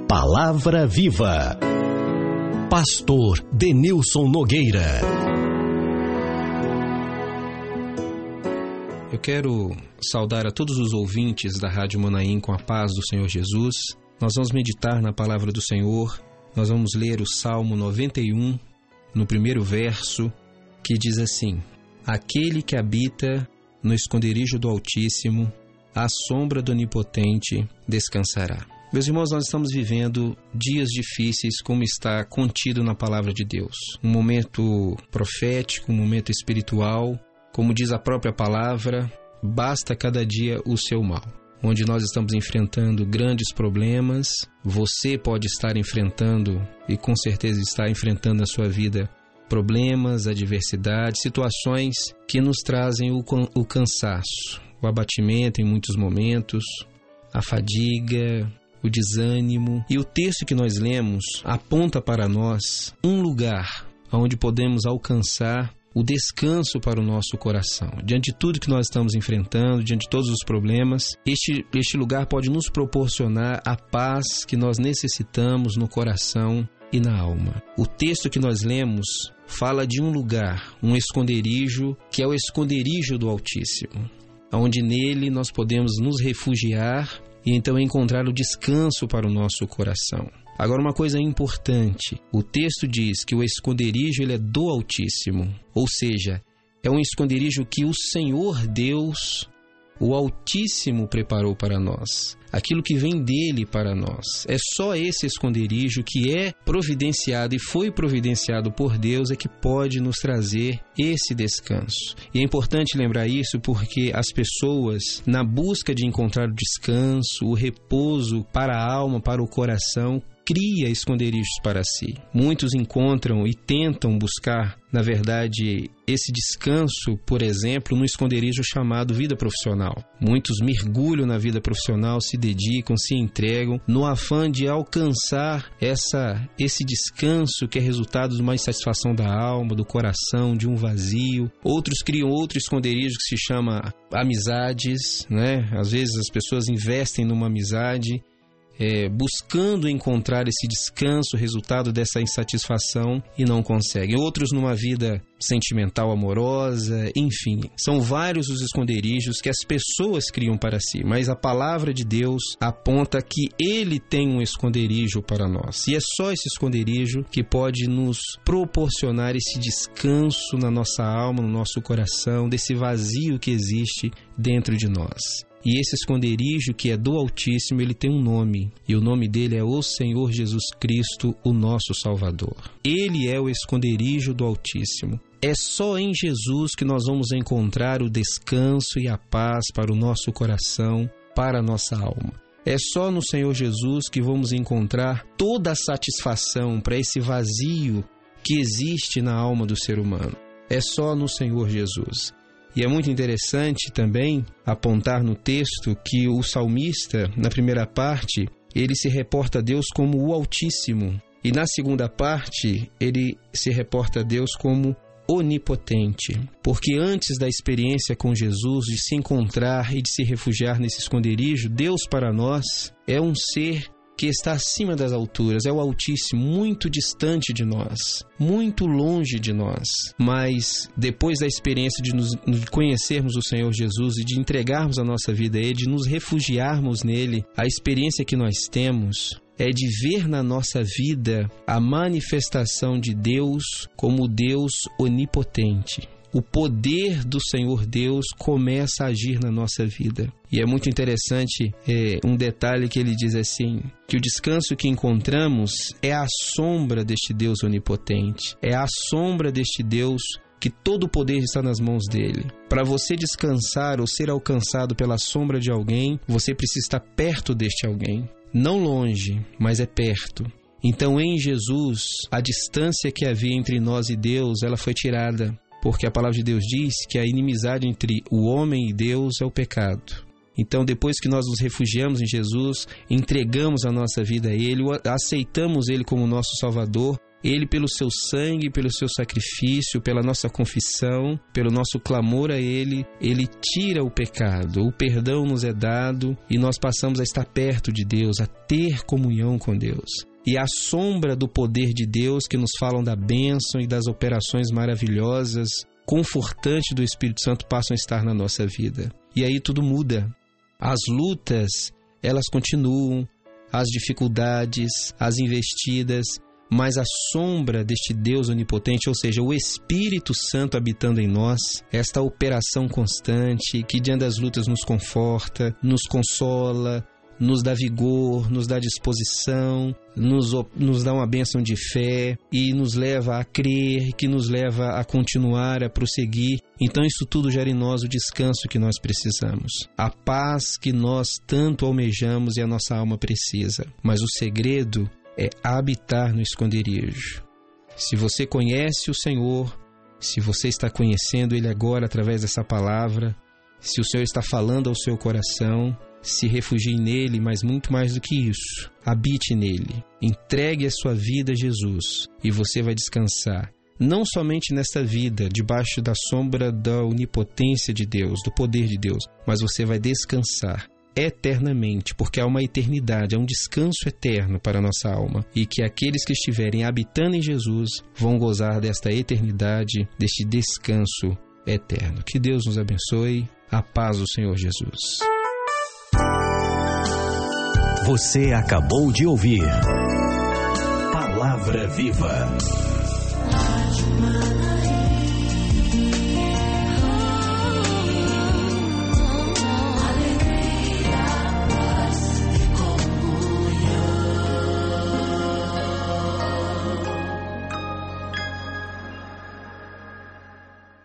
Palavra Viva. Pastor Denilson Nogueira. Eu quero saudar a todos os ouvintes da Rádio Manaim com a paz do Senhor Jesus. Nós vamos meditar na palavra do Senhor. Nós vamos ler o Salmo 91, no primeiro verso, que diz assim: Aquele que habita no esconderijo do Altíssimo, à sombra do Onipotente descansará. Meus irmãos, nós estamos vivendo dias difíceis, como está contido na palavra de Deus. Um momento profético, um momento espiritual. Como diz a própria palavra, basta cada dia o seu mal. Onde nós estamos enfrentando grandes problemas, você pode estar enfrentando, e com certeza está enfrentando na sua vida, problemas, adversidades, situações que nos trazem o cansaço, o abatimento em muitos momentos, a fadiga, o desânimo. E o texto que nós lemos aponta para nós um lugar onde podemos alcançar o descanso para o nosso coração. Diante de tudo que nós estamos enfrentando, diante de todos os problemas, este lugar pode nos proporcionar a paz que nós necessitamos no coração e na alma. O texto que nós lemos fala de um lugar, um esconderijo, que é o esconderijo do Altíssimo, onde nele nós podemos nos refugiar e então encontrar o descanso para o nosso coração. Agora, uma coisa importante, o texto diz que o esconderijo ele é do Altíssimo, ou seja, é um esconderijo que o Senhor Deus, o Altíssimo, preparou para nós. Aquilo que vem dele para nós. É só esse esconderijo que é providenciado e foi providenciado por Deus é que pode nos trazer esse descanso. E é importante lembrar isso porque as pessoas, na busca de encontrar o descanso, o repouso para a alma, para o coração, cria esconderijos para si. Muitos encontram e tentam buscar, na verdade, esse descanso, por exemplo, no esconderijo chamado vida profissional. Muitos mergulham na vida profissional, se dedicam, se entregam, no afã de alcançar esse descanso que é resultado de uma insatisfação da alma, do coração, de um vazio. Outros criam outro esconderijo que se chama amizades, né? Às vezes as pessoas investem numa amizade, buscando encontrar esse descanso, resultado dessa insatisfação, e não conseguem. Outros numa vida sentimental amorosa, enfim. São vários os esconderijos que as pessoas criam para si, mas a palavra de Deus aponta que Ele tem um esconderijo para nós. E é só esse esconderijo que pode nos proporcionar esse descanso na nossa alma, no nosso coração, desse vazio que existe dentro de nós. E esse esconderijo que é do Altíssimo, ele tem um nome. E o nome dele é o Senhor Jesus Cristo, o nosso Salvador. Ele é o esconderijo do Altíssimo. É só em Jesus que nós vamos encontrar o descanso e a paz para o nosso coração, para a nossa alma. É só no Senhor Jesus que vamos encontrar toda a satisfação para esse vazio que existe na alma do ser humano. É só no Senhor Jesus. E é muito interessante também apontar no texto que o salmista, na primeira parte, ele se reporta a Deus como o Altíssimo. E na segunda parte, ele se reporta a Deus como onipotente. Porque antes da experiência com Jesus, de se encontrar e de se refugiar nesse esconderijo, Deus para nós é um ser que está acima das alturas, é o Altíssimo, muito distante de nós, muito longe de nós. Mas depois da experiência de conhecermos o Senhor Jesus e de entregarmos a nossa vida a Ele, de nos refugiarmos nele, a experiência que nós temos é de ver na nossa vida a manifestação de Deus como Deus onipotente. O poder do Senhor Deus começa a agir na nossa vida. E é muito interessante um detalhe que ele diz assim, que o descanso que encontramos é a sombra deste Deus onipotente. É a sombra deste Deus que todo o poder está nas mãos dele. Para você descansar ou ser alcançado pela sombra de alguém, você precisa estar perto deste alguém. Não longe, mas é perto. Então, em Jesus, a distância que havia entre nós e Deus, ela foi tirada. Porque a palavra de Deus diz que a inimizade entre o homem e Deus é o pecado. Então, depois que nós nos refugiamos em Jesus, entregamos a nossa vida a Ele, aceitamos Ele como nosso Salvador, Ele, pelo seu sangue, pelo seu sacrifício, pela nossa confissão, pelo nosso clamor a Ele, Ele tira o pecado, o perdão nos é dado e nós passamos a estar perto de Deus, a ter comunhão com Deus. E à sombra do poder de Deus que nos falam da bênção e das operações maravilhosas, confortantes do Espírito Santo passam a estar na nossa vida. E aí tudo muda. As lutas, elas continuam, as dificuldades, as investidas, mas a sombra deste Deus onipotente, ou seja, o Espírito Santo habitando em nós, esta operação constante que diante das lutas nos conforta, nos consola, nos dá vigor, nos dá disposição, nos dá uma bênção de fé e nos leva a crer, que nos leva a continuar, a prosseguir. Então isso tudo gera em nós o descanso que nós precisamos, a paz que nós tanto almejamos e a nossa alma precisa. Mas o segredo é habitar no esconderijo. Se você conhece o Senhor, se você está conhecendo Ele agora através dessa palavra, se o Senhor está falando ao seu coração, se refugie nele, mas muito mais do que isso, habite nele, entregue a sua vida a Jesus e você vai descansar, não somente nesta vida, debaixo da sombra da onipotência de Deus, do poder de Deus, mas você vai descansar eternamente, porque há uma eternidade, há um descanso eterno para a nossa alma, e que aqueles que estiverem habitando em Jesus vão gozar desta eternidade, deste descanso eterno. Que Deus nos abençoe. A paz do Senhor Jesus. Você acabou de ouvir Palavra Viva.